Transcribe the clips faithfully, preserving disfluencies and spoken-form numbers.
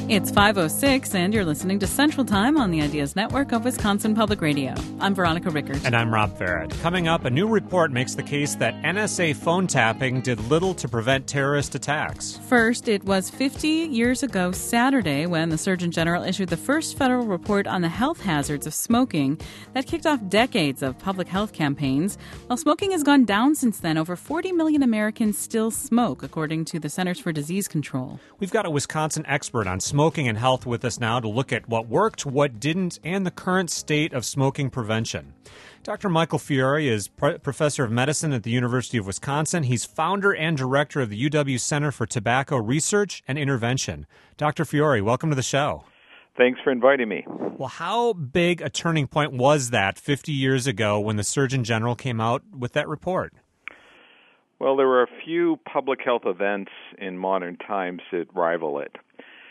It's five oh six, and you're listening to Central Time on the Ideas Network of Wisconsin Public Radio. I'm Veronica Rickert. And I'm Rob Farrett. Coming up, a new report makes the case that N S A phone tapping did little to prevent terrorist attacks. First, it was fifty years ago Saturday when the Surgeon General issued the first federal report on the health hazards of smoking that kicked off decades of public health campaigns. While smoking has gone down since then, over forty million Americans still smoke, according to the Centers for Disease Control. We've got a Wisconsin expert on smoking Smoking and health with us now to look at what worked, what didn't, and the current state of smoking prevention. Doctor Michael Fiore is Pro- Professor of Medicine at the University of Wisconsin. He's founder and director of the U W Center for Tobacco Research and Intervention. Doctor Fiore, welcome to the show. Thanks for inviting me. Well, how big a turning point was that fifty years ago when the Surgeon General came out with that report? Well, there were a few public health events in modern times that rival it.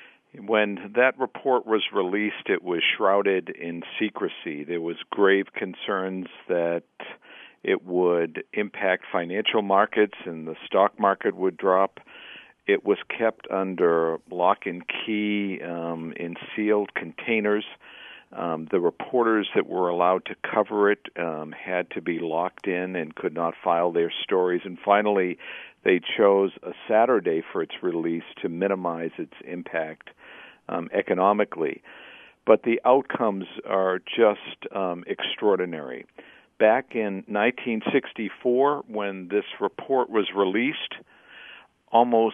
When that report was released, it was shrouded in secrecy. There was grave concerns that it would impact financial markets and the stock market would drop. It was kept under lock and key um, in sealed containers. Um, the reporters that were allowed to cover it um, had to be locked in and could not file their stories. And finally, they chose a Saturday for its release to minimize its impact um, economically. But the outcomes are just um, extraordinary. Back in nineteen sixty-four, when this report was released, almost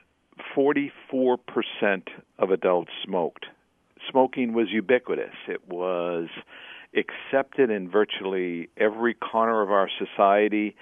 forty-four percent of adults smoked. Smoking was ubiquitous. It was accepted in virtually every corner of our society,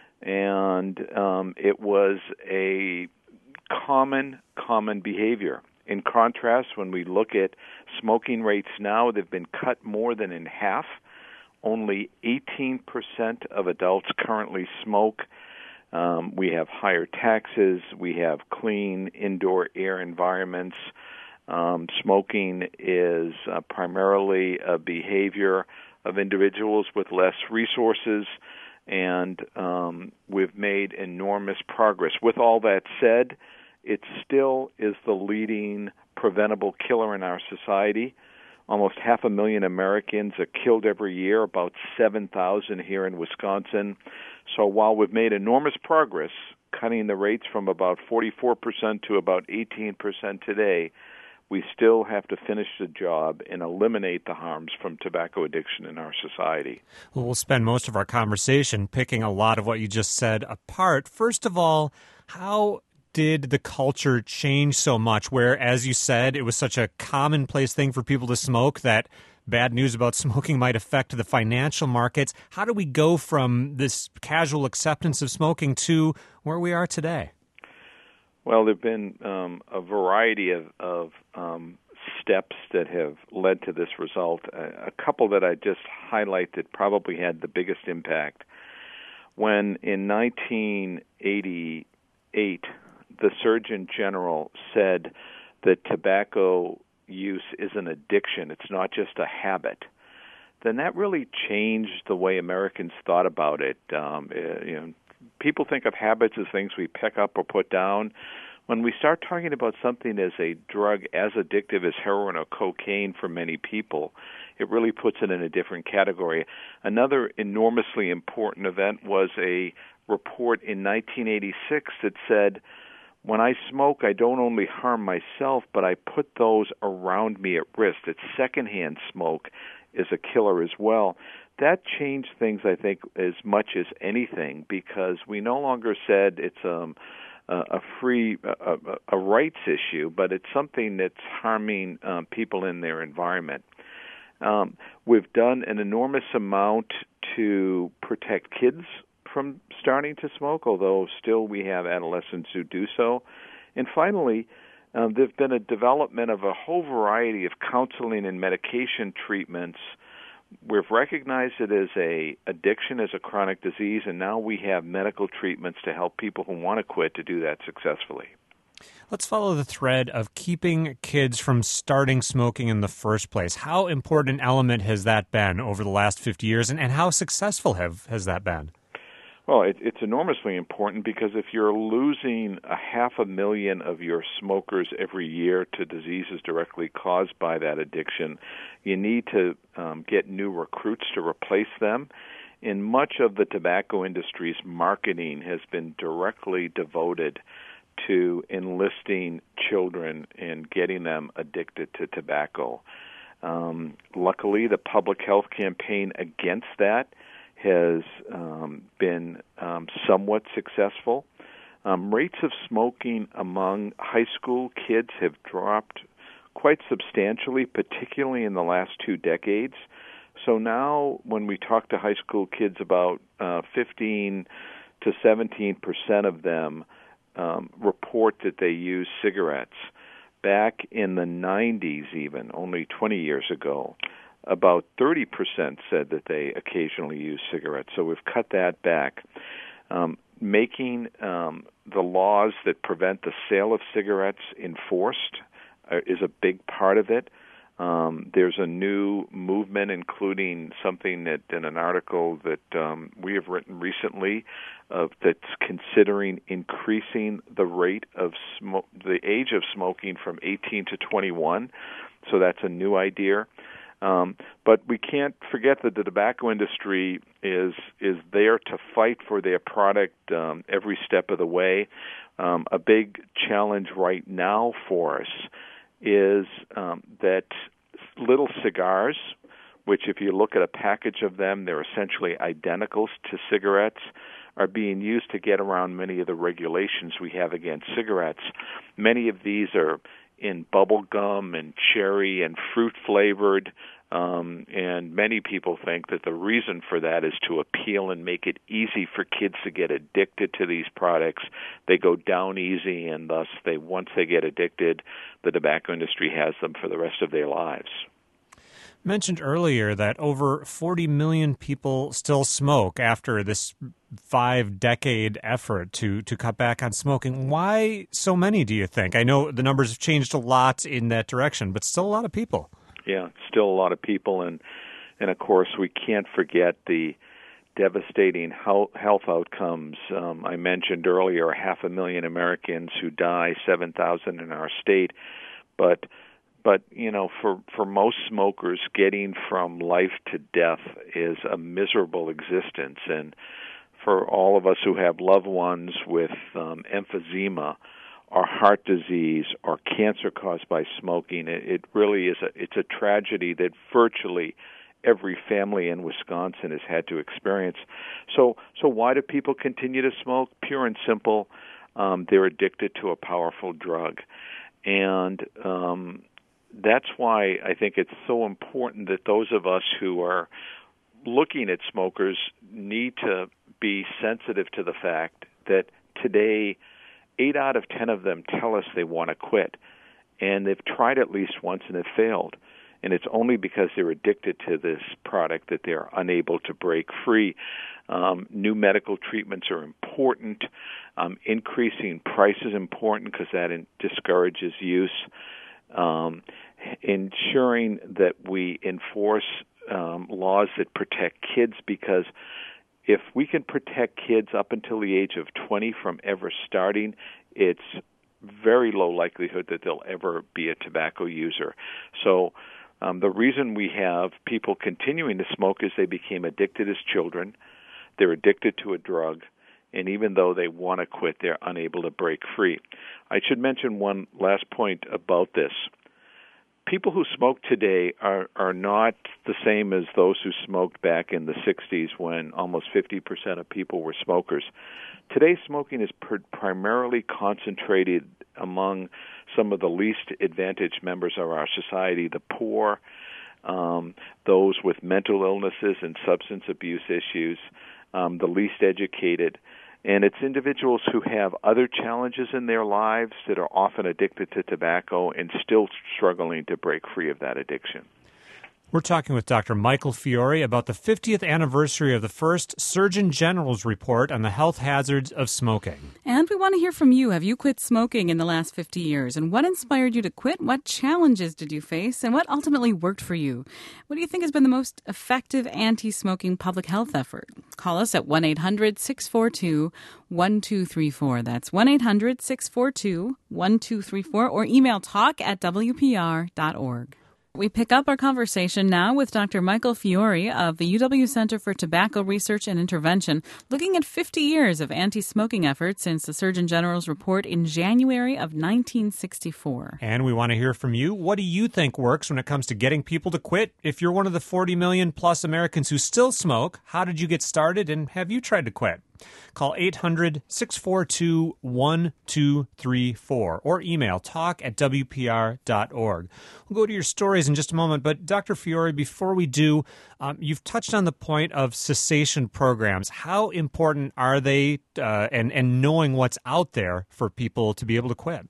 and um, it was a common, common behavior. In contrast, when we look at smoking rates now, they've been cut more than in half. Only eighteen percent of adults currently smoke. Um, we have higher taxes. We have clean indoor air environments. Um, smoking is uh, primarily a behavior of individuals with less resources, and um, we've made enormous progress. With all that said, it still is the leading preventable killer in our society. Almost half a million Americans are killed every year, about seven thousand here in Wisconsin. So while we've made enormous progress, cutting the rates from about forty-four percent to about eighteen percent today, we still have to finish the job and eliminate the harms from tobacco addiction in our society. Well, we'll spend most of our conversation picking a lot of what you just said apart. First of all, how did the culture change so much where, as you said, it was such a commonplace thing for people to smoke that bad news about smoking might affect the financial markets? How do we go from this casual acceptance of smoking to where we are today? Well, there have been um, a variety of, of um, steps that have led to this result. A, a couple that I just highlight that probably had the biggest impact. When in nineteen eighty-eight, the Surgeon General said that tobacco use is an addiction, it's not just a habit, then that really changed the way Americans thought about it. Um, uh, you know, people think of habits as things we pick up or put down. When we start talking about something as a drug as addictive as heroin or cocaine for many people, it really puts it in a different category. Another enormously important event was a report in nineteen eighty-six that said, when I smoke, I don't only harm myself, but I put those around me at risk. That secondhand smoke is a killer as well. That changed things, I think, as much as anything, because we no longer said it's um, a free, a, a rights issue, but it's something that's harming um, people in their environment. Um, we've done an enormous amount to protect kids from starting to smoke, although still we have adolescents who do so. And finally, um, there have been a development of a whole variety of counseling and medication treatments. We've recognized it as a addiction, as a chronic disease, and now we have medical treatments to help people who want to quit to do that successfully. Let's follow the thread of keeping kids from starting smoking in the first place. How important an element has that been over the last fifty years, and, and how successful have has that been? Well, it, it's enormously important because if you're losing a half a million of your smokers every year to diseases directly caused by that addiction, you need to um, get new recruits to replace them. And much of the tobacco industry's marketing has been directly devoted to enlisting children and getting them addicted to tobacco. Um, luckily, the public health campaign against that has um, been um, somewhat successful. Um, rates of smoking among high school kids have dropped quite substantially, particularly in the last two decades. So now when we talk to high school kids, about uh, fifteen to seventeen percent of them um, report that they use cigarettes. Back in the nineties even, only twenty years ago, about thirty percent said that they occasionally use cigarettes. So we've cut that back. Um, making um, the laws that prevent the sale of cigarettes enforced uh, is a big part of it. Um, there's a new movement, including something that in an article that um, we have written recently, of that's considering increasing the rate of smoke, the age of smoking from eighteen to twenty-one. So that's a new idea. Um, but we can't forget that the tobacco industry is is there to fight for their product um, every step of the way. Um, a big challenge right now for us is um, that little cigars, which if you look at a package of them, they're essentially identical to cigarettes, are being used to get around many of the regulations we have against cigarettes. Many of these are in bubble gum and cherry and fruit flavored, um, and many people think that the reason for that is to appeal and make it easy for kids to get addicted to these products. They go down easy, and thus they once they get addicted, the tobacco industry has them for the rest of their lives. Mentioned earlier that over forty million people still smoke after this five-decade effort to, to cut back on smoking. Why so many, do you think? I know the numbers have changed a lot in that direction, but still a lot of people. Yeah, still a lot of people, and and of course we can't forget the devastating health outcomes. Um, I mentioned earlier half a million Americans who die, seven thousand in our state, but But, you know, for, for most smokers, getting from life to death is a miserable existence. And for all of us who have loved ones with um, emphysema or heart disease or cancer caused by smoking, it, it really is a, it's a tragedy that virtually every family in Wisconsin has had to experience. So, so why do people continue to smoke? Pure and simple, um, they're addicted to a powerful drug. And um that's why I think it's so important that those of us who are looking at smokers need to be sensitive to the fact that today eight out of ten of them tell us they want to quit, and they've tried at least once and have failed. And it's only because they're addicted to this product that they're unable to break free. Um, new medical treatments are important. Um, increasing price is important because that in- discourages use. Um, ensuring that we enforce um, laws that protect kids, because if we can protect kids up until the age of twenty from ever starting, it's very low likelihood that they'll ever be a tobacco user. So um, the reason we have people continuing to smoke is they became addicted as children. They're addicted to a drug. And even though they want to quit, they're unable to break free. I should mention one last point about this. People who smoke today are, are not the same as those who smoked back in the sixties when almost fifty percent of people were smokers. Today, smoking is pr- primarily concentrated among some of the least advantaged members of our society, the poor, um, those with mental illnesses and substance abuse issues, um, the least educated. And it's individuals who have other challenges in their lives that are often addicted to tobacco and still struggling to break free of that addiction. We're talking with Doctor Michael Fiore about the fiftieth anniversary of the first Surgeon General's report on the health hazards of smoking. And we want to hear from you. Have you quit smoking in the last fifty years? And what inspired you to quit? What challenges did you face? And what ultimately worked for you? What do you think has been the most effective anti-smoking public health effort? Call us at one eight hundred six four two one two three four. That's one eight hundred six four two one two three four, or email talk at w p r dot org. We pick up our conversation now with Doctor Michael Fiore of the U W Center for Tobacco Research and Intervention, looking at fifty years of anti-smoking efforts since the Surgeon General's report in January of nineteen sixty-four. And we want to hear from you. What do you think works when it comes to getting people to quit? If you're one of the forty million plus Americans who still smoke, how did you get started, and have you tried to quit? Call eight hundred six four two one two three four or email talk at w p r dot org. We'll go to your stories in just a moment, but Doctor Fiore, before we do, um, you've touched on the point of cessation programs. How important are they, uh, and, and knowing what's out there for people to be able to quit?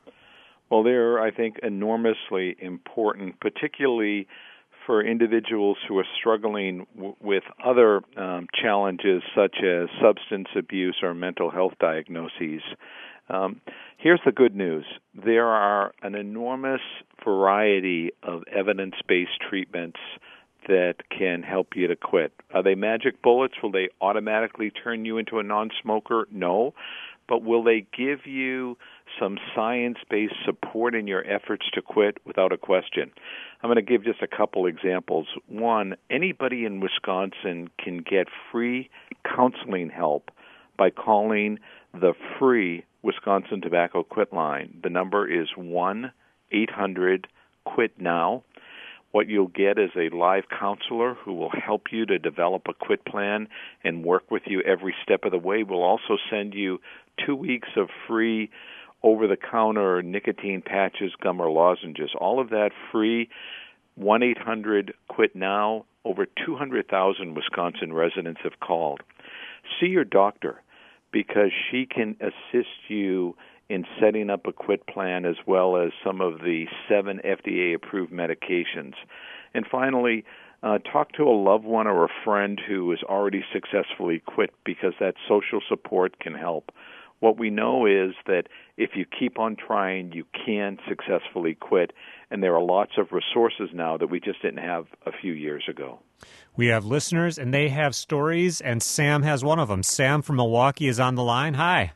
Well, they're, I think, enormously important, particularly for individuals who are struggling w- with other um, challenges such as substance abuse or mental health diagnoses. Um, here's the good news. There are an enormous variety of evidence-based treatments that can help you to quit. Are they magic bullets? Will they automatically turn you into a non-smoker? No. But will they give you some science-based support in your efforts to quit? Without a question. I'm going to give just a couple examples. One, anybody in Wisconsin can get free counseling help by calling the free Wisconsin Tobacco Quit line. The number is one eight hundred quit now. What you'll get is a live counselor who will help you to develop a quit plan and work with you every step of the way. We'll also send you two weeks of free over-the-counter nicotine patches, gum, or lozenges. All of that free. one eight hundred quit now. Over two hundred thousand Wisconsin residents have called. See your doctor, because she can assist you in setting up a quit plan, as well as some of the seven F D A-approved medications. And finally, uh, talk to a loved one or a friend who has already successfully quit, because that social support can help. What we know is that if you keep on trying, you can successfully quit, and there are lots of resources now that we just didn't have a few years ago. We have listeners, and they have stories, and Sam has one of them. Sam from Milwaukee is on the line. Hi.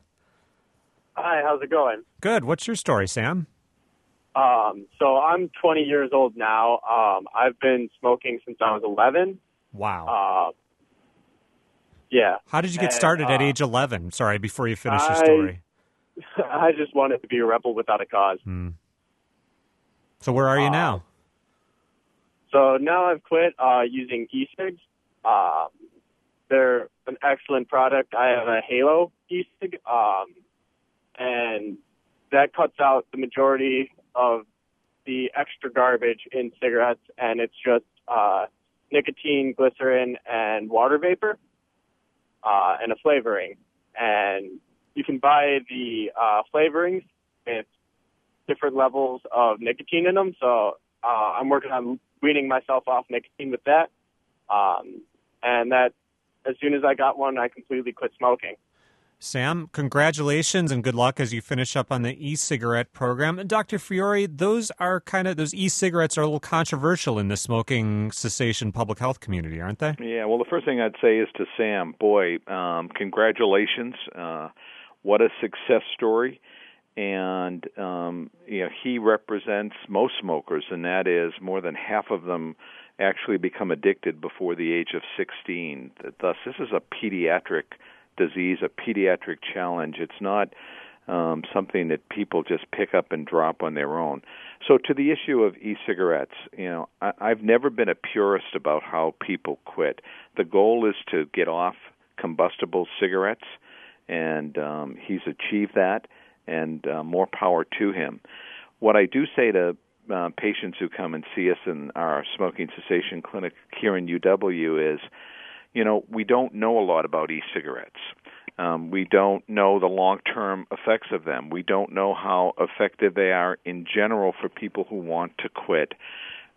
Hi, how's it going? Good. What's your story, Sam? Um, so I'm twenty years old now. Um, I've been smoking since I was eleven. Wow. Uh, yeah. How did you get and, started uh, at age eleven? Sorry, before you finish I, your story. I just wanted to be a rebel without a cause. Hmm. So where are you uh, now? So now I've quit uh, using e-cigs. Um, they're an excellent product. I have a Halo e-cig, um, and that cuts out the majority of the extra garbage in cigarettes, and it's just uh, nicotine, glycerin, and water vapor, uh, and a flavoring. And you can buy the uh, flavorings with different levels of nicotine in them. So uh, I'm working on weaning myself off nicotine with that. Um, and that, as soon as I got one, I completely quit smoking. Sam, congratulations and good luck as you finish up on the e-cigarette program. And Doctor Fiore, those are kind of, those e-cigarettes are a little controversial in the smoking cessation public health community, aren't they? Yeah, well, the first thing I'd say is to Sam, boy, um, congratulations. Uh, what a success story. And, um, you know, he represents most smokers, and that is more than half of them actually become addicted before the age of sixteen. Thus, this is a pediatric disease, a pediatric challenge. It's not um, something that people just pick up and drop on their own. So to the issue of e-cigarettes, you know, I, I've never been a purist about how people quit. The goal is to get off combustible cigarettes, and um, he's achieved that, and uh, more power to him. What I do say to uh, patients who come and see us in our smoking cessation clinic here in U W is, you know, we don't know a lot about e-cigarettes. Um, we don't know the long-term effects of them. We don't know how effective they are in general for people who want to quit.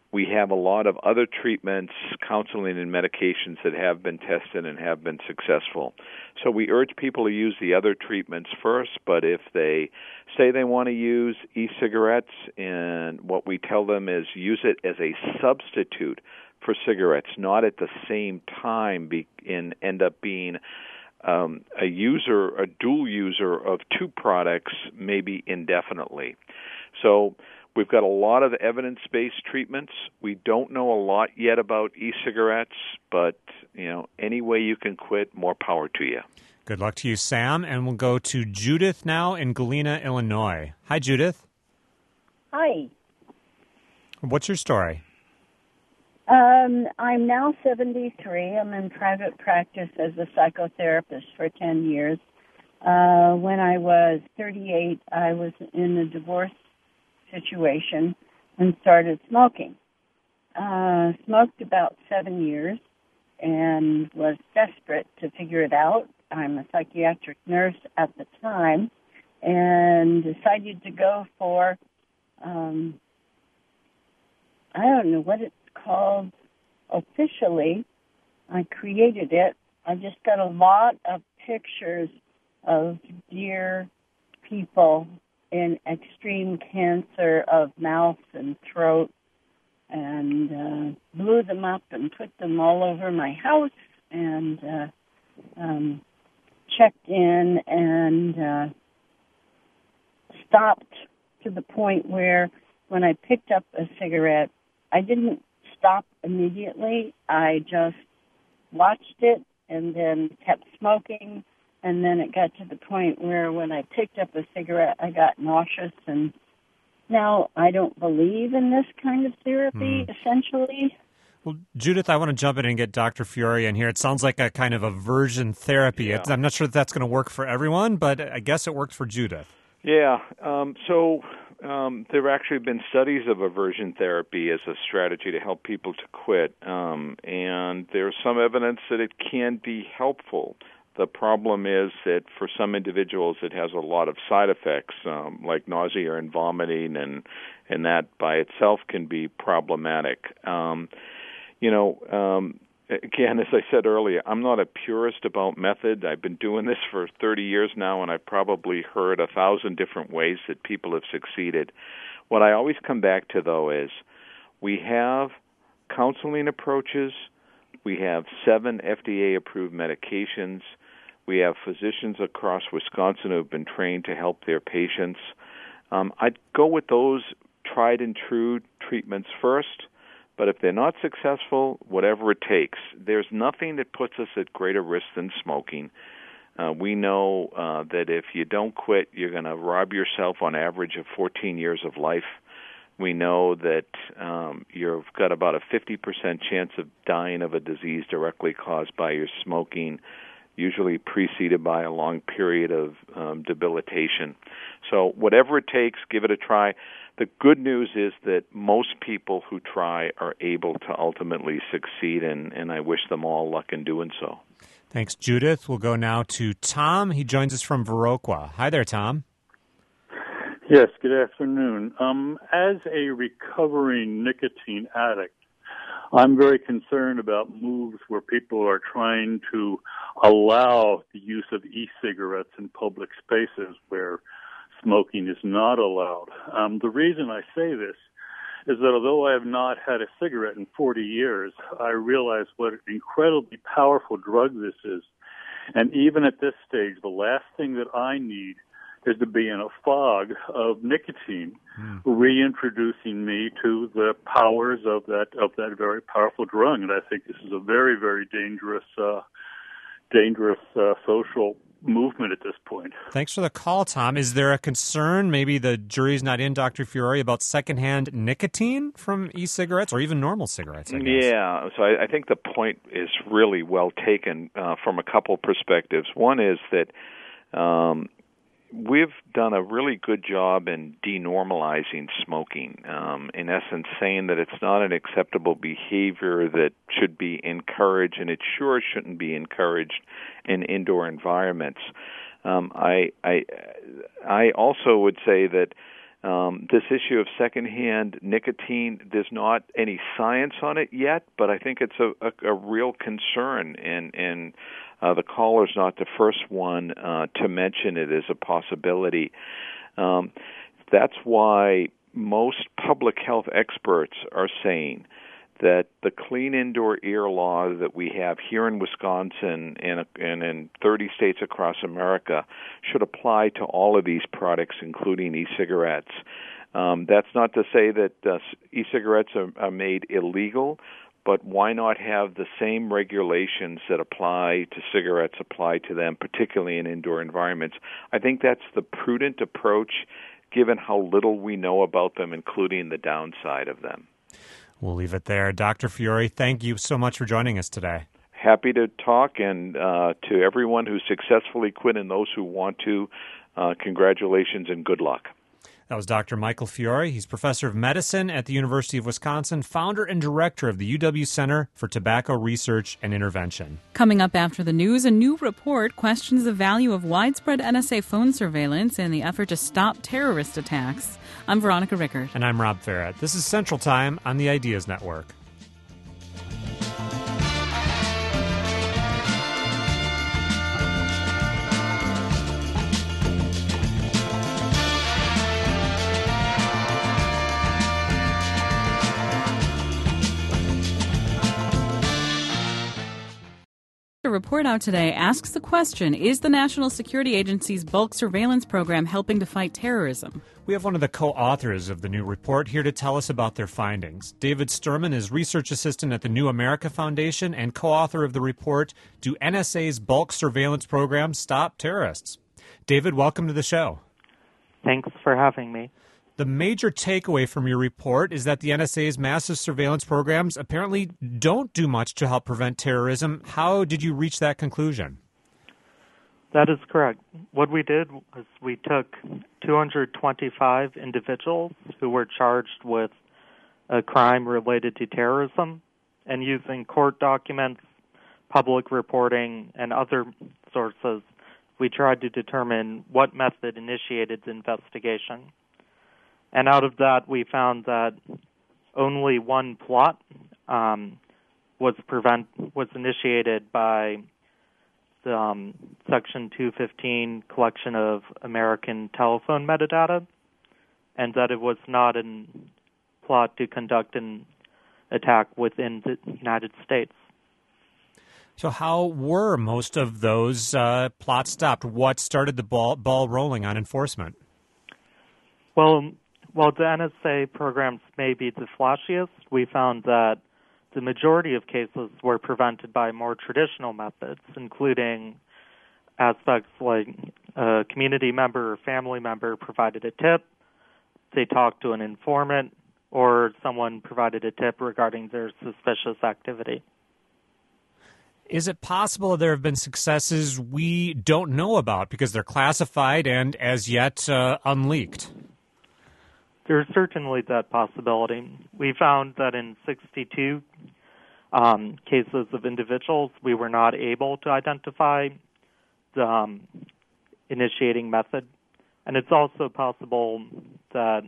we have a lot of other treatments, counseling, and medications that have been tested and have been successful. So we urge people to use the other treatments first, but if they say they want to use e-cigarettes, and what we tell them is use it as a substitute for cigarettes, not at the same time be, and end up being um, a user, a dual user of two products, maybe indefinitely. So we've got a lot of evidence-based treatments. We don't know a lot yet about e-cigarettes, but you know, any way you can quit, more power to you. Good luck to you, Sam. And we'll go to Judith now in Galena, Illinois. Hi, Judith. Hi. What's your story? Um, I'm now seventy-three. I'm in private practice as a psychotherapist for ten years. Uh, when I was thirty-eight, I was in a divorce situation and started smoking. Uh, smoked about seven years and was desperate to figure it out. I'm a psychiatric nurse at the time and decided to go for, um, I don't know what it's called officially. I created it. I just got a lot of pictures of dear people in extreme cancer of mouth and throat, and uh, blew them up and put them all over my house, and uh, um, checked in and uh, stopped to the point where when I picked up a cigarette, I didn't stop immediately. I just watched it and then kept smoking. And then it got to the point where when I picked up a cigarette, I got nauseous. And now I don't believe in this kind of therapy, mm. essentially. Well, Judith, I want to jump in and get Doctor Fiore in here. It sounds like a kind of aversion therapy. Yeah. I'm not sure if that's going to work for everyone, but I guess it worked for Judith. Yeah. Um, so um, there have actually been studies of aversion therapy as a strategy to help people to quit. Um, and there's some evidence that it can be helpful. The problem is that for some individuals it has a lot of side effects, um, like nausea and vomiting, and and that by itself can be problematic. Um, you know, um, again, as I said earlier, I'm not a purist about method. I've been doing this for thirty years now, and I've probably heard a thousand different ways that people have succeeded. What I always come back to, though, is we have counseling approaches. We have seven F D A-approved medications. We have physicians across Wisconsin who have been trained to help their patients. Um, I'd go with those tried and true treatments first, but if they're not successful, whatever it takes. There's nothing that puts us at greater risk than smoking. Uh, we know uh, that if you don't quit, you're going to rob yourself on average of fourteen years of life. We know that um, you've got about a fifty percent chance of dying of a disease directly caused by your smoking, usually preceded by a long period of um, debilitation. So whatever it takes, give it a try. The good news is that most people who try are able to ultimately succeed, and, and I wish them all luck in doing so. Thanks, Judith. We'll go now to Tom. He joins us from Viroqua. Hi there, Tom. Yes, good afternoon. Um, as a recovering nicotine addict, I'm very concerned about moves where people are trying to allow the use of e-cigarettes in public spaces where smoking is not allowed. Um, the reason I say this is that although I have not had a cigarette in forty years, I realize what an incredibly powerful drug this is. And even at this stage, the last thing that I need is to be in a fog of nicotine, mm. reintroducing me to the powers of that of that very powerful drug. And I think this is a very, very dangerous, uh, dangerous uh, social movement at this point. Thanks for the call, Tom. Is there a concern, maybe the jury's not in, Doctor Fiore, about secondhand nicotine from e-cigarettes or even normal cigarettes, I guess? Yeah, so I, I think the point is really well taken uh, from a couple perspectives. One is that um, we've done a really good job in denormalizing smoking, um, in essence saying that it's not an acceptable behavior that should be encouraged, and it sure shouldn't be encouraged in indoor environments. Um, I, I, I also would say that Um, this issue of secondhand nicotine, there's not any science on it yet, but I think it's a, a, a real concern, and, and uh, the caller's not the first one uh, to mention it as a possibility. Um, that's why most public health experts are saying that the clean indoor air law that we have here in Wisconsin and, and in thirty states across America should apply to all of these products, including e-cigarettes. Um, that's not to say that uh, e-cigarettes are, are made illegal, but why not have the same regulations that apply to cigarettes apply to them, particularly in indoor environments? I think that's the prudent approach, given how little we know about them, including the downside of them. We'll leave it there. Doctor Fiore, thank you so much for joining us today. Happy to talk, and uh, to everyone who successfully quit and those who want to, uh, congratulations and good luck. That was Doctor Michael Fiore. He's professor of medicine at the University of Wisconsin, founder and director of the U W Center for Tobacco Research and Intervention. Coming up after the news, a new report questions the value of widespread N S A phone surveillance in the effort to stop terrorist attacks. I'm Veronica Rickert. And I'm Rob Farrett. This is Central Time on the Ideas Network. A report out today asks the question, is the National Security Agency's bulk surveillance program helping to fight terrorism? We have one of the co-authors of the new report here to tell us about their findings. David Sturman is research assistant at the New America Foundation and co-author of the report, Do N S A's Bulk Surveillance Program Stop Terrorists? David, welcome to the show. Thanks for having me. The major takeaway from your report is that the N S A's massive surveillance programs apparently don't do much to help prevent terrorism. How did you reach that conclusion? That is correct. What we did was we took two hundred twenty-five individuals who were charged with a crime related to terrorism, and using court documents, public reporting, and other sources, we tried to determine what method initiated the investigation. And out of that, we found that only one plot um, was prevent was initiated by the um, Section two fifteen collection of American telephone metadata, and that it was not a plot to conduct an attack within the United States. So how were most of those uh, plots stopped? What started the ball, ball rolling on enforcement? Well, while the N S A programs may be the flashiest, we found that the majority of cases were prevented by more traditional methods, including aspects like a community member or family member provided a tip, they talked to an informant, or someone provided a tip regarding their suspicious activity. Is it possible there have been successes we don't know about because they're classified and as yet uh, unleaked? There's certainly that possibility. We found that in sixty-two um, cases of individuals, we were not able to identify the um, initiating method. And it's also possible that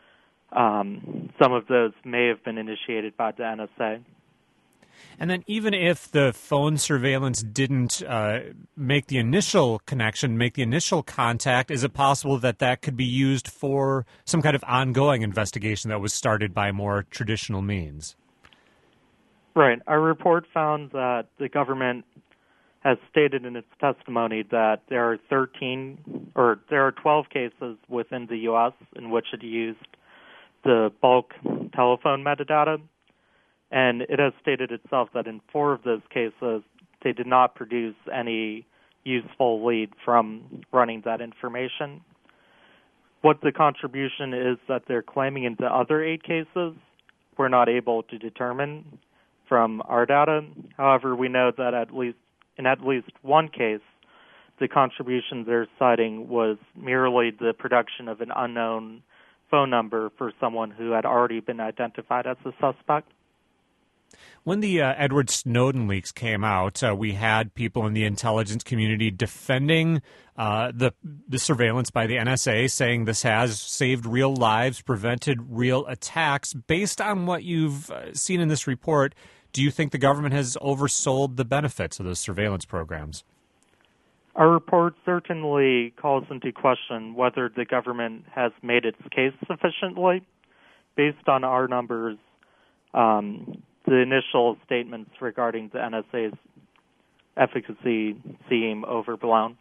um, some of those may have been initiated by the N S A. And then even if the phone surveillance didn't uh, make the initial connection, make the initial contact, is it possible that that could be used for some kind of ongoing investigation that was started by more traditional means? Right. Our report found that the government has stated in its testimony that there are thirteen or there are twelve cases within the U S in which it used the bulk telephone metadata. And it has stated itself that in four of those cases, they did not produce any useful lead from running that information. What the contribution is that they're claiming in the other eight cases, we're not able to determine from our data. However, we know that at least in at least one case, the contribution they're citing was merely the production of an unknown phone number for someone who had already been identified as a suspect. When the uh, Edward Snowden leaks came out, uh, we had people in the intelligence community defending uh, the the surveillance by the N S A, saying this has saved real lives, prevented real attacks. Based on what you've uh, seen in this report, do you think the government has oversold the benefits of those surveillance programs? Our report certainly calls into question whether the government has made its case sufficiently. Based on our numbers, um, the initial statements regarding the N S A's efficacy seem overblown.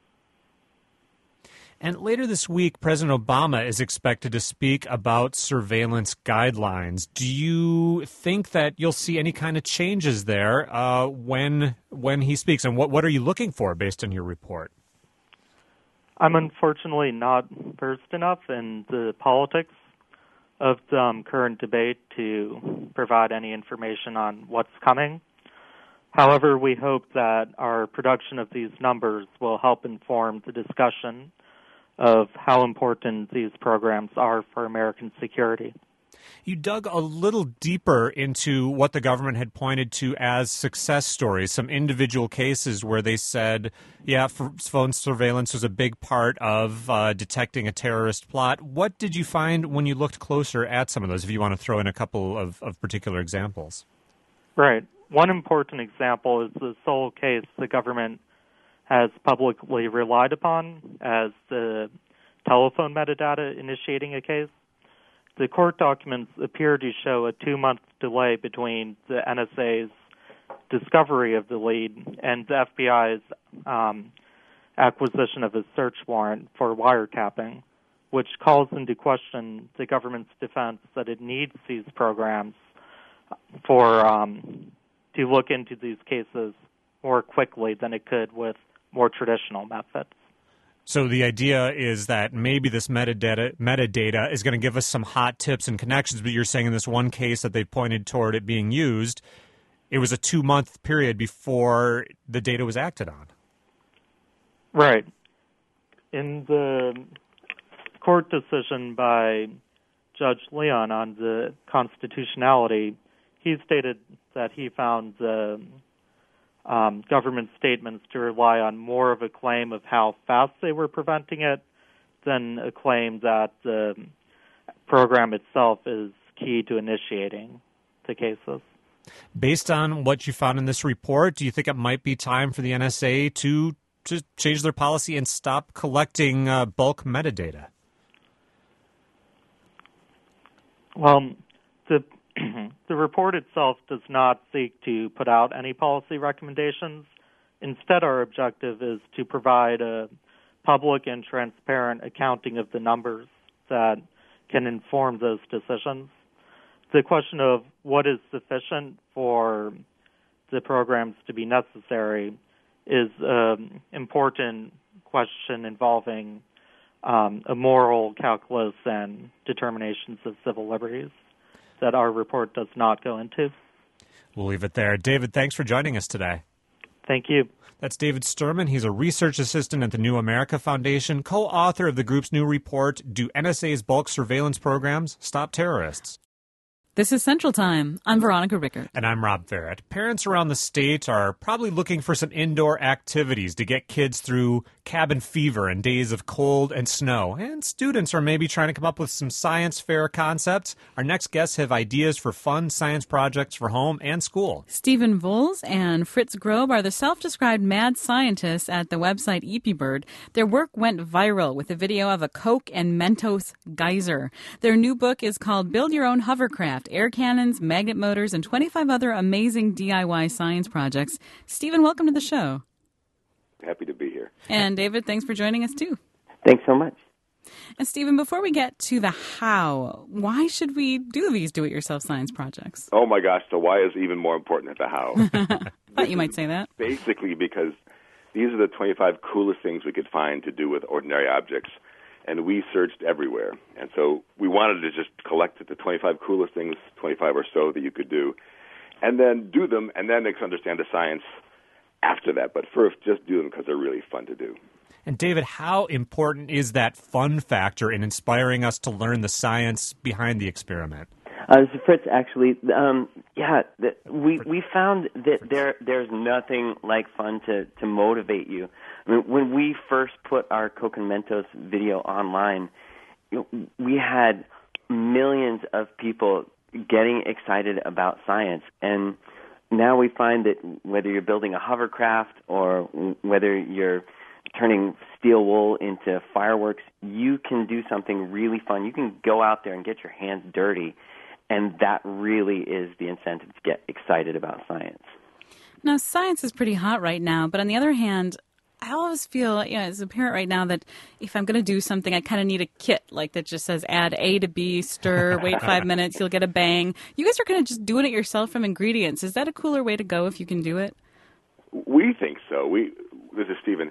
And later this week, President Obama is expected to speak about surveillance guidelines. Do you think that you'll see any kind of changes there uh, when when he speaks? And what, what are you looking for based on your report? I'm unfortunately not versed enough in the politics of the um, current debate to provide any information on what's coming. However, we hope that our production of these numbers will help inform the discussion of how important these programs are for American security. You dug a little deeper into what the government had pointed to as success stories, some individual cases where they said, yeah, phone surveillance was a big part of uh, detecting a terrorist plot. What did you find when you looked closer at some of those, if you want to throw in a couple of, of particular examples? Right. One important example is the sole case the government has publicly relied upon as the telephone metadata initiating a case. The court documents appear to show a two-month delay between the N S A's discovery of the lead and the F B I's um, acquisition of a search warrant for wiretapping, which calls into question the government's defense that it needs these programs for um, to look into these cases more quickly than it could with more traditional methods. So the idea is that maybe this metadata metadata is going to give us some hot tips and connections, but you're saying in this one case that they pointed toward it being used, it was a two-month period before the data was acted on. Right. In the court decision by Judge Leon on the constitutionality, he stated that he found the Um, government statements to rely on more of a claim of how fast they were preventing it than a claim that the program itself is key to initiating the cases. Based on what you found in this report, do you think it might be time for the N S A to, to change their policy and stop collecting uh, bulk metadata? Well, the The report itself does not seek to put out any policy recommendations. Instead, our objective is to provide a public and transparent accounting of the numbers that can inform those decisions. The question of what is sufficient for the programs to be necessary is an important question involving um, a moral calculus and determinations of civil liberties that our report does not go into. We'll leave it there. David, thanks for joining us today. Thank you. That's David Sturman. He's a research assistant at the New America Foundation, co-author of the group's new report, Do N S A's Bulk Surveillance Programs Stop Terrorists? This is Central Time. I'm Veronica Rickert. And I'm Rob Barrett. Parents around the state are probably looking for some indoor activities to get kids through cabin fever and days of cold and snow. And students are maybe trying to come up with some science fair concepts. Our next guests have ideas for fun science projects for home and school. Stephen Voles and Fritz Grob are the self-described mad scientists at the website E P Bird. Their work went viral with a video of a Coke and Mentos geyser. Their new book is called Build Your Own Hovercraft, Air Cannons, Magnet Motors, and twenty-five other amazing D I Y science projects. Stephen, welcome to the show. Happy to be here. And David, thanks for joining us too. Thanks so much. And Stephen, before we get to the how, why should we do these do-it-yourself science projects? Oh my gosh, the why is even more important than the how. Thought you might say that. Basically because these are the twenty-five coolest things we could find to do with ordinary objects. And we searched everywhere. And so we wanted to just collect the twenty-five coolest things, twenty-five or so that you could do, and then do them, and then understand the science after that. But first, just do them because they're really fun to do. And David, how important is that fun factor in inspiring us to learn the science behind the experiment? Uh, this is Fritz, actually. Um, yeah, the, we we found that there there's nothing like fun to, to motivate you. I mean, when we first put our Coke and Mentos video online, you know, we had millions of people getting excited about science, and now we find that whether you're building a hovercraft or whether you're turning steel wool into fireworks, you can do something really fun. You can go out there and get your hands dirty, and that really is the incentive to get excited about science. Now, science is pretty hot right now, but on the other hand, I always feel, you know, as a parent right now, that if I'm going to do something, I kind of need a kit, like that just says add A to B, stir, wait five minutes, you'll get a bang. You guys are kind of just doing it yourself from ingredients. Is that a cooler way to go if you can do it? We think so. We This is Stephen.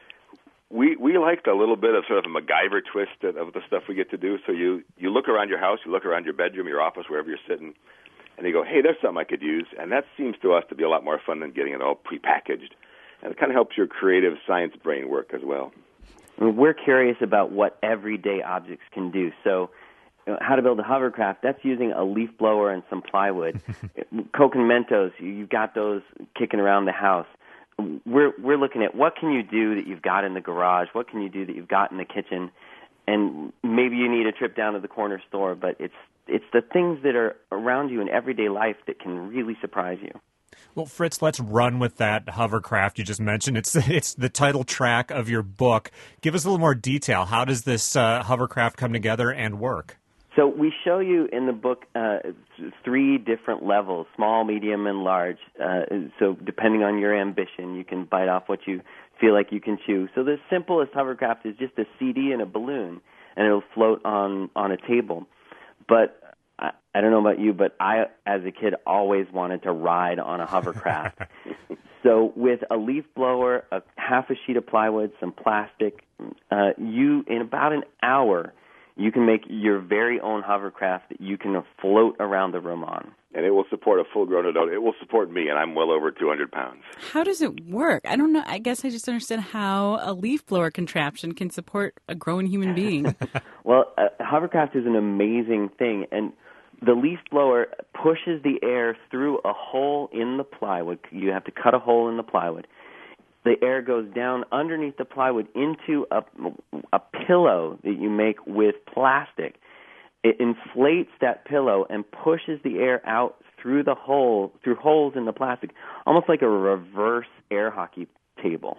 We we liked a little bit of sort of a MacGyver twist of, of the stuff we get to do. So you, you look around your house, you look around your bedroom, your office, wherever you're sitting, and you go, hey, there's something I could use. And that seems to us to be a lot more fun than getting it all prepackaged. And it kind of helps your creative science brain work as well. We're curious about what everyday objects can do. So you know, how to build a hovercraft, that's using a leaf blower and some plywood. Coke and Mentos, you've got those kicking around the house. We're we're looking at what can you do that you've got in the garage, what can you do that you've got in the kitchen, and maybe you need a trip down to the corner store, but it's it's the things that are around you in everyday life that can really surprise you. Well, Fritz, let's run with that hovercraft you just mentioned. It's it's the title track of your book. Give us a little more detail. How does this uh, hovercraft come together and work? So we show you in the book uh, three different levels, small, medium, and large. Uh, so depending on your ambition, you can bite off what you feel like you can chew. So the simplest hovercraft is just a C D and a balloon, and it'll float on, on a table. But I, I don't know about you, but I, as a kid, always wanted to ride on a hovercraft. So with a leaf blower, a half a sheet of plywood, some plastic, uh, you, in about an hour, you can make your very own hovercraft that you can float around the room on. And it will support a full-grown adult. It will support me, and I'm well over two hundred pounds. How does it work? I don't know. I guess I just understand how a leaf blower contraption can support a grown human being. Well, a hovercraft is an amazing thing, and the leaf blower pushes the air through a hole in the plywood. You have to cut a hole in the plywood. The air goes down underneath the plywood into a, a pillow that you make with plastic. It inflates that pillow and pushes the air out through the hole, through holes in the plastic, almost like a reverse air hockey table.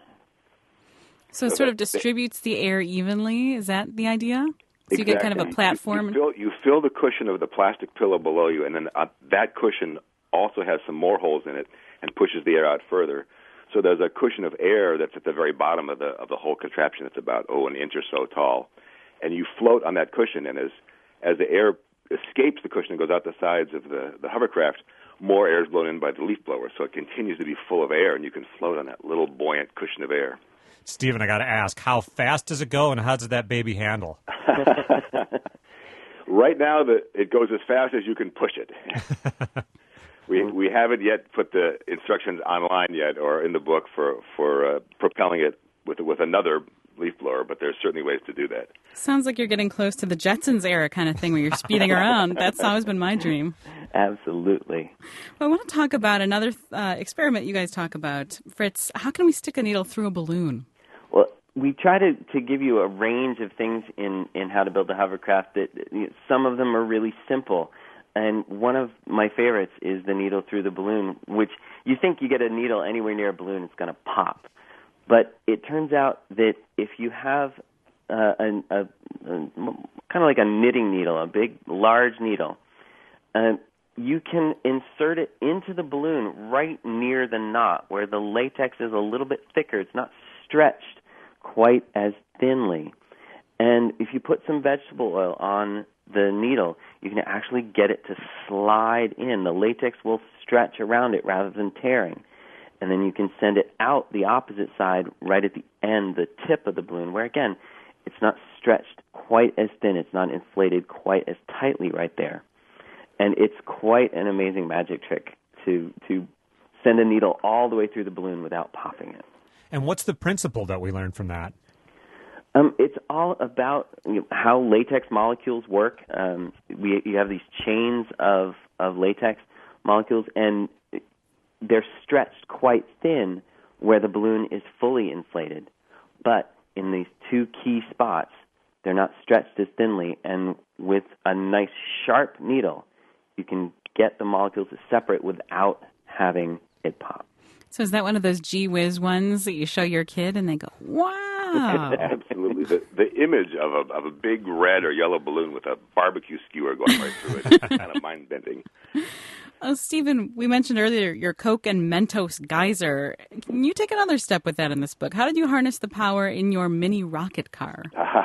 So it sort of distributes the air evenly? Is that the idea? So you exactly. get kind of a platform? You, you, fill, you fill the cushion of the plastic pillow below you, and then uh, that cushion also has some more holes in it and pushes the air out further. So there's a cushion of air that's at the very bottom of the of the whole contraption. It's about, oh, an inch or so tall. And you float on that cushion, and as as the air escapes the cushion and goes out the sides of the, the hovercraft, more air is blown in by the leaf blower. So it continues to be full of air, and you can float on that little buoyant cushion of air. Stephen, I got to ask, how fast does it go, and how does that baby handle? Right now, the, it goes as fast as you can push it. We we haven't yet put the instructions online yet, or in the book for for uh, propelling it with with another leaf blower. But there's certainly ways to do that. Sounds like you're getting close to the Jetsons era kind of thing, where you're speeding around. That's always been my dream. Absolutely. Well, I want to talk about another uh, experiment you guys talk about, Fritz. How can we stick a needle through a balloon? Well, we try to, to give you a range of things in, in how to build a hovercraft. That you know, some of them are really simple. And one of my favorites is the needle through the balloon, which you think you get a needle anywhere near a balloon, it's going to pop. But it turns out that if you have uh, a, a, a kind of like a knitting needle, a big, large needle, uh, you can insert it into the balloon right near the knot where the latex is a little bit thicker. It's not stretched quite as thinly. And if you put some vegetable oil on the needle, you can actually get it to slide in. The latex will stretch around it rather than tearing. And then you can send it out the opposite side right at the end, the tip of the balloon, where, again, it's not stretched quite as thin. It's not inflated quite as tightly right there. And it's quite an amazing magic trick to to send a needle all the way through the balloon without popping it. And what's the principle that we learned from that? Um, it's all about you know, how latex molecules work. Um, we you have these chains of, of latex molecules, and they're stretched quite thin where the balloon is fully inflated. But in these two key spots, they're not stretched as thinly, and with a nice sharp needle, you can get the molecules to separate without having it pop. So is that one of those gee whiz ones that you show your kid and they go, wow? Absolutely. The, the image of a, of a big red or yellow balloon with a barbecue skewer going right through it is kind of mind-bending. Oh, Stephen, we mentioned earlier your Coke and Mentos geyser. Can you take another step with that in this book? How did you harness the power in your mini rocket car?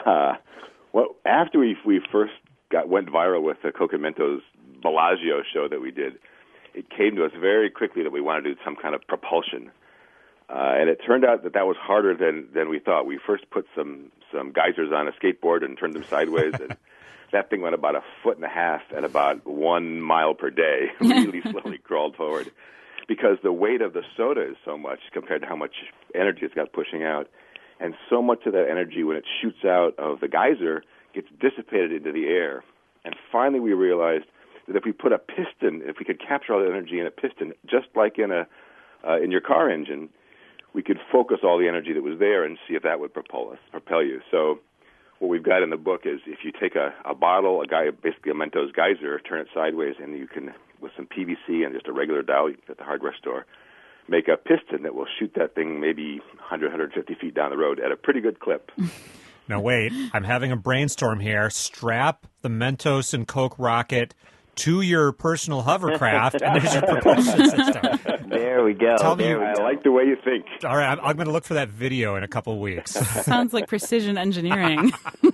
Well, after we we first got went viral with the Coke and Mentos Bellagio show that we did, it came to us very quickly that we wanted to do some kind of propulsion. Uh, and it turned out that that was harder than, than we thought. We first put some, some geysers on a skateboard and turned them sideways, and that thing went about a foot and a half at about one mile per day, really slowly crawled forward, because the weight of the soda is so much compared to how much energy it's got pushing out. And so much of that energy, when it shoots out of the geyser, gets dissipated into the air. And finally we realized that if we put a piston, if we could capture all the energy in a piston, just like in a uh, in your car engine, we could focus all the energy that was there and see if that would propel us, propel you. So what we've got in the book is if you take a, a bottle, a guy, basically a Mentos geyser, turn it sideways, and you can, with some P V C and just a regular dowel at the hardware store, make a piston that will shoot that thing maybe one hundred, one hundred fifty feet down the road at a pretty good clip. Now, wait, I'm having a brainstorm here. Strap the Mentos and Coke rocket to your personal hovercraft, and there's your propulsion system. There we go. Tell me, I like the way you think. All right, I'm, I'm going to look for that video in a couple of weeks. Sounds like precision engineering.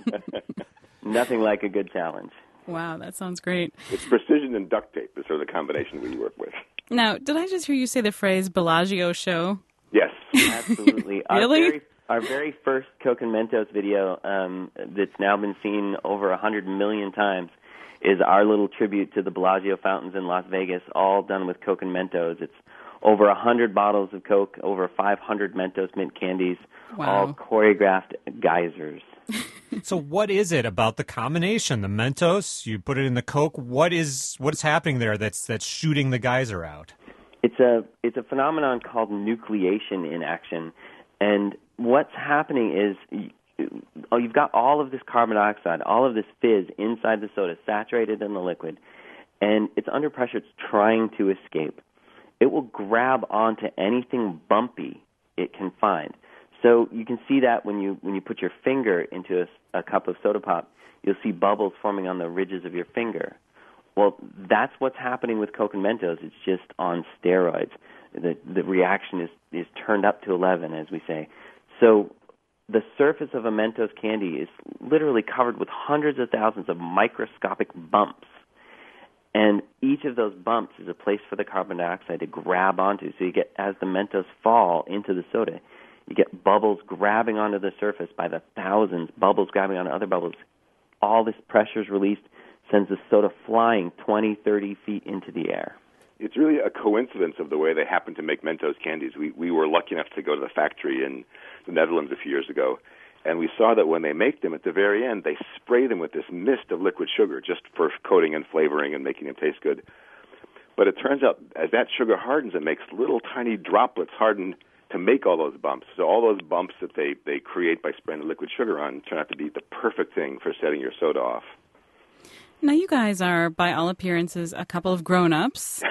Nothing like a good challenge. Wow, that sounds great. It's precision and duct tape is sort of the combination we work with. Now, did I just hear you say the phrase Bellagio show? Yes. Absolutely. Our Really? very, our very first Coke and Mentos video um, that's now been seen over one hundred million times is our little tribute to the Bellagio fountains in Las Vegas, all done with Coke and Mentos. It's over one hundred bottles of Coke, over five hundred Mentos mint candies, Wow. all choreographed geysers. So what is it about the combination? The Mentos, you put it in the Coke. What is what's happening there that's that's shooting the geyser out? It's a it's a phenomenon called nucleation in action, and what's happening is oh, you've got all of this carbon dioxide, all of this fizz inside the soda, saturated in the liquid, and it's under pressure. It's trying to escape. It will grab onto anything bumpy it can find. So you can see that when you when you put your finger into a, a cup of soda pop, you'll see bubbles forming on the ridges of your finger. Well, that's what's happening with Coke and Mentos. It's just on steroids. The the reaction is, is turned up to eleven, as we say. So the surface of a Mentos candy is literally covered with hundreds of thousands of microscopic bumps. And each of those bumps is a place for the carbon dioxide to grab onto. So you get, as the Mentos fall into the soda, you get bubbles grabbing onto the surface by the thousands, bubbles grabbing onto other bubbles. All this pressure is released, sends the soda flying twenty, thirty feet into the air. It's really a coincidence of the way they happen to make Mentos candies. We we were lucky enough to go to the factory in the Netherlands a few years ago, and we saw that when they make them, at the very end, they spray them with this mist of liquid sugar just for coating and flavoring and making them taste good. But it turns out, as that sugar hardens, it makes little tiny droplets harden to make all those bumps. So all those bumps that they, they create by spraying the liquid sugar on turn out to be the perfect thing for setting your soda off. Now, you guys are, by all appearances, a couple of grown-ups.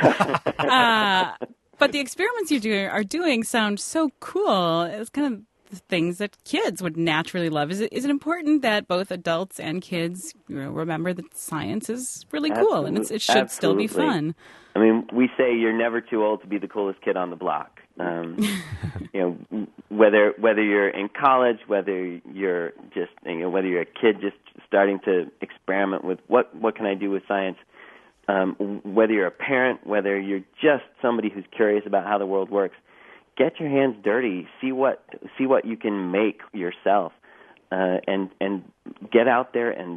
uh, but the experiments you do are doing sound so cool. It's kind of the things that kids would naturally love. Is it is it important that both adults and kids, you know, remember that science is really cool Absolute- and it's, it should absolutely. still be fun? I mean, we say you're never too old to be the coolest kid on the block. Um, you know, whether whether you're in college, whether you're just you know, whether you're a kid just starting to experiment with what what can I do with science, um, whether you're a parent, whether you're just somebody who's curious about how the world works, get your hands dirty, see what see what you can make yourself, uh, and and get out there and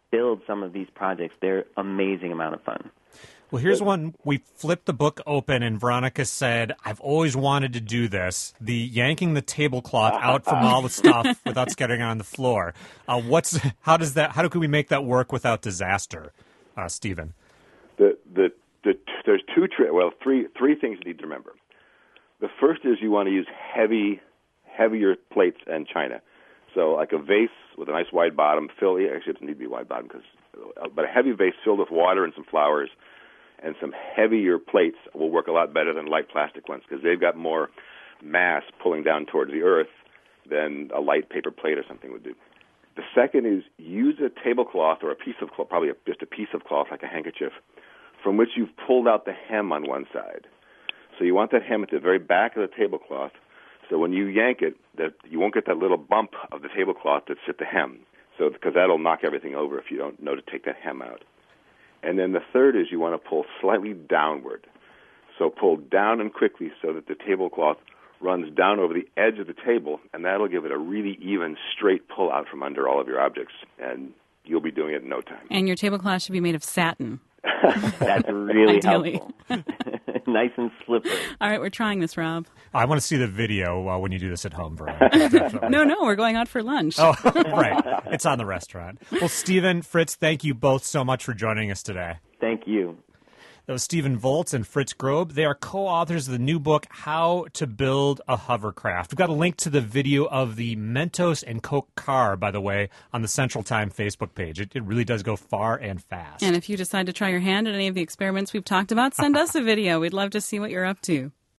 build some of these projects. They're amazing amount of fun. Well, here's one. We flipped the book open, and Veronica said, I've always wanted to do this, the yanking the tablecloth out from all the stuff without scattering it on the floor. Uh, what's how does that? How do we make that work without disaster, uh, Stephen? The the the there's two tri- well three three things you need to remember. The first is you want to use heavy, heavier plates and china. So like a vase with a nice wide bottom, fill actually it doesn't need to be wide bottom, because but a heavy vase filled with water and some flowers. And some heavier plates will work a lot better than light plastic ones, because they've got more mass pulling down towards the earth than a light paper plate or something would do. The second is use a tablecloth or a piece of cloth, probably just a piece of cloth like a handkerchief, from which you've pulled out the hem on one side. So you want that hem at the very back of the tablecloth, so when you yank it, that you won't get that little bump of the tablecloth that's at the hem, so because that'll knock everything over if you don't know to take that hem out. And then the third is you want to pull slightly downward. So pull down and quickly so that the tablecloth runs down over the edge of the table, and that'll give it a really even, straight pull out from under all of your objects, and you'll be doing it in no time. And your tablecloth should be made of satin. That's really helpful. Nice and slippery. All right, we're trying this, Rob. I want to see the video uh, when you do this at home, Veronica. no, no, we're going out for lunch. Oh, right. It's on the restaurant. Well, Stephen, Fritz, thank you both so much for joining us today. Thank you. That was Stephen Volz and Fritz Grob. They are co-authors of the new book, How to Build a Hovercraft. We've got a link to the video of the Mentos and Coke car, by the way, on the Central Time Facebook page. It, it really does go far and fast. And if you decide to try your hand at any of the experiments we've talked about, send us a video. We'd love to see what you're up to.